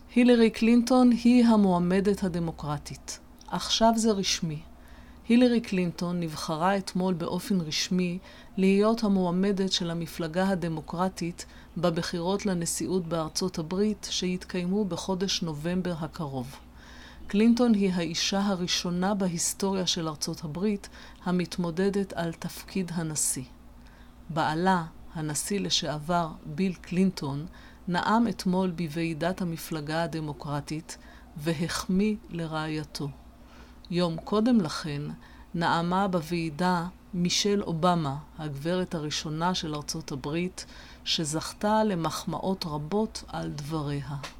הילרי קלינטון היא המועמדת הדמוקרטית. עכשיו זה רשמי. הילרי קלינטון נבחרה אתמול באופן רשמי להיות המועמדת של המפלגה הדמוקרטית בבחירות לנשיאות בארצות הברית שיתקיימו בחודש נובמבר הקרוב. קלינטון היא האישה הראשונה בהיסטוריה של ארצות הברית המתמודדת על תפקיד הנשיא. בעלה, הנשיא לשעבר ביל קלינטון, נאם אתמול בוועידת המפלגה הדמוקרטית והחמיא לרעייתו. יום קודם לכן נאמה בוועידה מישל אובמה, הגברת הראשונה של ארצות הברית, שזכתה למחמאות רבות על דבריה.